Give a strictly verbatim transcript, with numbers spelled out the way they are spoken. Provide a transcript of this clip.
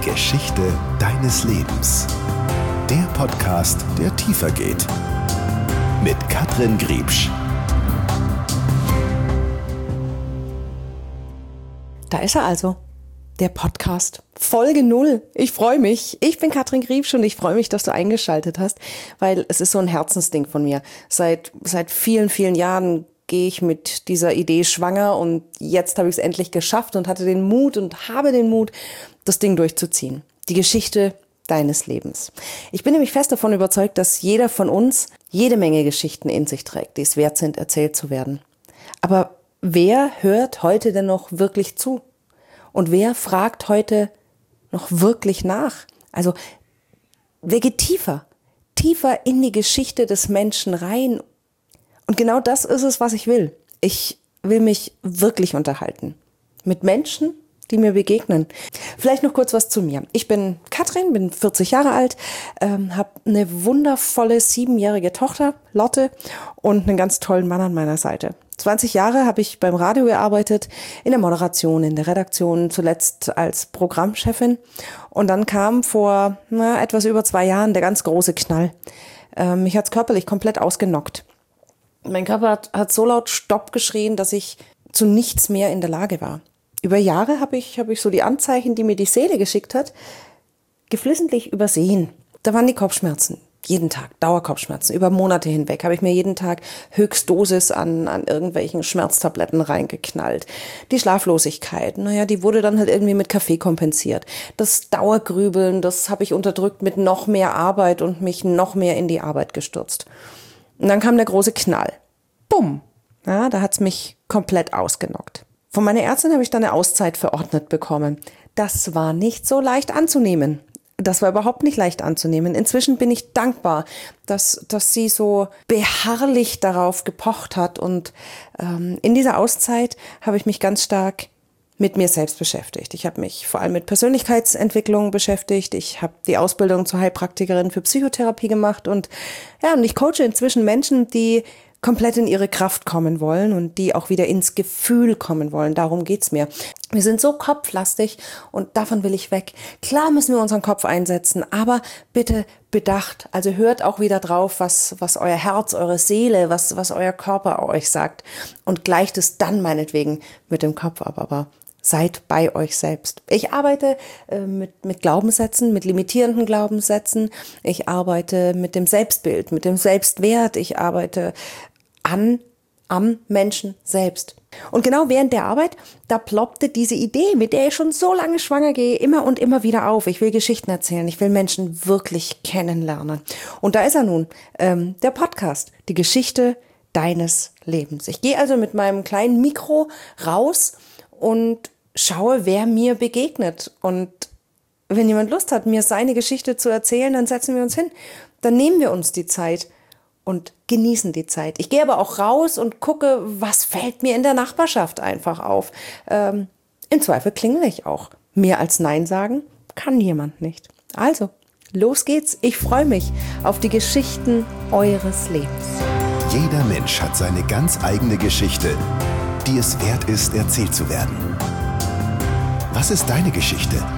Geschichte deines Lebens. Der Podcast, der tiefer geht. Mit Katrin Griebsch. Da ist er also, der Podcast. Folge null. Ich freue mich. Ich bin Katrin Griebsch und ich freue mich, dass du eingeschaltet hast, weil es ist so ein Herzensding von mir. Seit, seit vielen, vielen Jahren gehe ich mit dieser Idee schwanger und jetzt habe ich es endlich geschafft und hatte den Mut und habe den Mut, das Ding durchzuziehen. Die Geschichte deines Lebens. Ich bin nämlich fest davon überzeugt, dass jeder von uns jede Menge Geschichten in sich trägt, die es wert sind, erzählt zu werden. Aber wer hört heute denn noch wirklich zu? Und wer fragt heute noch wirklich nach? Also, wer geht tiefer? Tiefer in die Geschichte des Menschen rein. Und genau das ist es, was ich will. Ich will mich wirklich unterhalten. Mit Menschen, die mir begegnen. Vielleicht noch kurz was zu mir. Ich bin Katrin, bin vierzig Jahre alt, ähm, habe eine wundervolle siebenjährige Tochter, Lotte, und einen ganz tollen Mann an meiner Seite. zwanzig Jahre habe ich beim Radio gearbeitet, in der Moderation, in der Redaktion, zuletzt als Programmchefin. Und dann kam vor na, etwas über zwei Jahren der ganz große Knall. Ähm, mich hat's körperlich komplett ausgenockt. Mein Körper hat, hat so laut Stopp geschrien, dass ich zu nichts mehr in der Lage war. Über Jahre habe ich, habe ich so die Anzeichen, die mir die Seele geschickt hat, geflissentlich übersehen. Da waren die Kopfschmerzen. Jeden Tag, Dauerkopfschmerzen. Über Monate hinweg habe ich mir jeden Tag Höchstdosis an, an irgendwelchen Schmerztabletten reingeknallt. Die Schlaflosigkeit, naja, die wurde dann halt irgendwie mit Kaffee kompensiert. Das Dauergrübeln, das habe ich unterdrückt mit noch mehr Arbeit und mich noch mehr in die Arbeit gestürzt. Und dann kam der große Knall. Bumm! Ja, da hat's mich komplett ausgenockt. Von meiner Ärztin habe ich dann eine Auszeit verordnet bekommen. Das war nicht so leicht anzunehmen. Das war überhaupt nicht leicht anzunehmen. Inzwischen bin ich dankbar, dass, dass sie so beharrlich darauf gepocht hat. Und ähm, in dieser Auszeit habe ich mich ganz stark mit mir selbst beschäftigt. Ich habe mich vor allem mit Persönlichkeitsentwicklung beschäftigt. Ich habe die Ausbildung zur Heilpraktikerin für Psychotherapie gemacht. Und ja, und ich coache inzwischen Menschen, die komplett in ihre Kraft kommen wollen und die auch wieder ins Gefühl kommen wollen. Darum geht's mir. Wir sind so kopflastig und davon will ich weg. Klar müssen wir unseren Kopf einsetzen, aber bitte bedacht. Also hört auch wieder drauf, was, was euer Herz, eure Seele, was, was euer Körper euch sagt und gleicht es dann meinetwegen mit dem Kopf ab. Aber seid bei euch selbst. Ich arbeite äh, mit, mit Glaubenssätzen, mit limitierenden Glaubenssätzen. Ich arbeite mit dem Selbstbild, mit dem Selbstwert. Ich arbeite an, am Menschen selbst. Und genau während der Arbeit, da ploppte diese Idee, mit der ich schon so lange schwanger gehe, immer und immer wieder auf. Ich will Geschichten erzählen, ich will Menschen wirklich kennenlernen. Und da ist er nun, ähm, der Podcast, die Geschichte deines Lebens. Ich gehe also mit meinem kleinen Mikro raus und schaue, wer mir begegnet. Und wenn jemand Lust hat, mir seine Geschichte zu erzählen, dann setzen wir uns hin. Dann nehmen wir uns die Zeit und genießen die Zeit. Ich gehe aber auch raus und gucke, was fällt mir in der Nachbarschaft einfach auf. Ähm, Im Zweifel klingel ich auch. Mehr als Nein sagen kann jemand nicht. Also, los geht's. Ich freue mich auf die Geschichten eures Lebens. Jeder Mensch hat seine ganz eigene Geschichte, die es wert ist, erzählt zu werden. Was ist deine Geschichte?